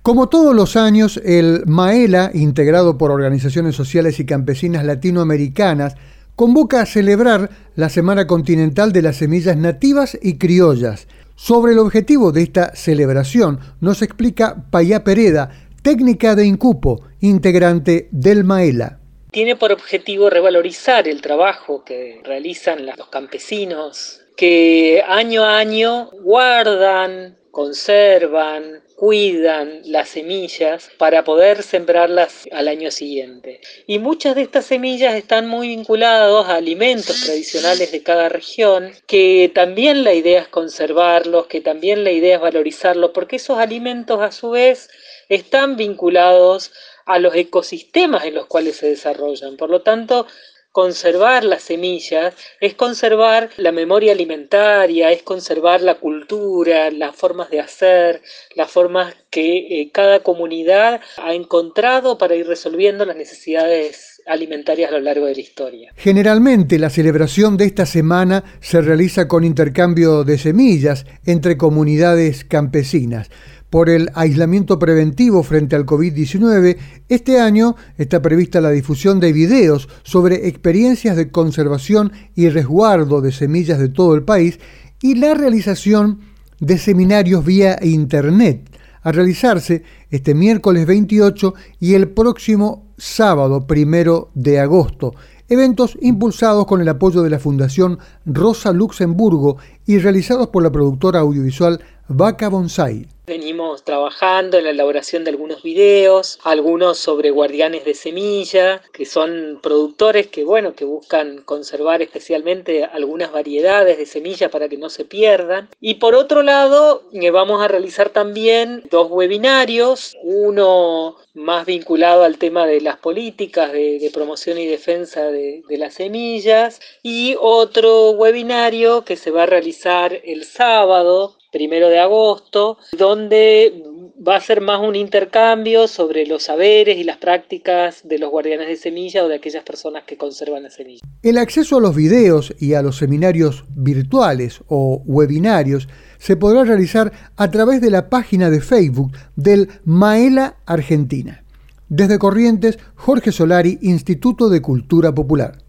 Como todos los años, el MAELA, integrado por organizaciones sociales y campesinas latinoamericanas, convoca a celebrar la Semana Continental de las Semillas Nativas y Criollas. Sobre el objetivo de esta celebración nos explica Payá Pereda, técnica de Incupo, integrante del MAELA. Tiene por objetivo revalorizar el trabajo que realizan los campesinos, que año a año guardan, conservan, cuidan las semillas para poder sembrarlas al año siguiente. Y muchas de estas semillas están muy vinculadas a alimentos tradicionales de cada región, que también la idea es conservarlos, que también la idea es valorizarlos, porque esos alimentos a su vez están vinculados a los ecosistemas en los cuales se desarrollan. Por lo tanto, conservar las semillas es conservar la memoria alimentaria, es conservar la cultura, las formas de hacer, las formas que cada comunidad ha encontrado para ir resolviendo las necesidades alimentarias a lo largo de la historia. Generalmente la celebración de esta semana se realiza con intercambio de semillas entre comunidades campesinas. Por el aislamiento preventivo frente al COVID-19, este año está prevista la difusión de videos sobre experiencias de conservación y resguardo de semillas de todo el país y la realización de seminarios vía Internet, a realizarse este miércoles 28 y el próximo sábado 1 de agosto. Eventos impulsados con el apoyo de la Fundación Rosa Luxemburgo y realizados por la productora audiovisual Vaca Bonsai. Venimos trabajando en la elaboración de algunos videos, algunos sobre guardianes de semilla, que son productores que buscan conservar especialmente algunas variedades de semillas para que no se pierdan. Y por otro lado, vamos a realizar también 2 webinarios, uno más vinculado al tema de las políticas de promoción y defensa de las semillas, y otro webinario que se va a realizar el sábado 1 de agosto, donde va a ser más un intercambio sobre los saberes y las prácticas de los guardianes de semilla o de aquellas personas que conservan la semilla. El acceso a los videos y a los seminarios virtuales o webinarios se podrá realizar a través de la página de Facebook del MAELA Argentina. Desde Corrientes, Jorge Solari, Instituto de Cultura Popular.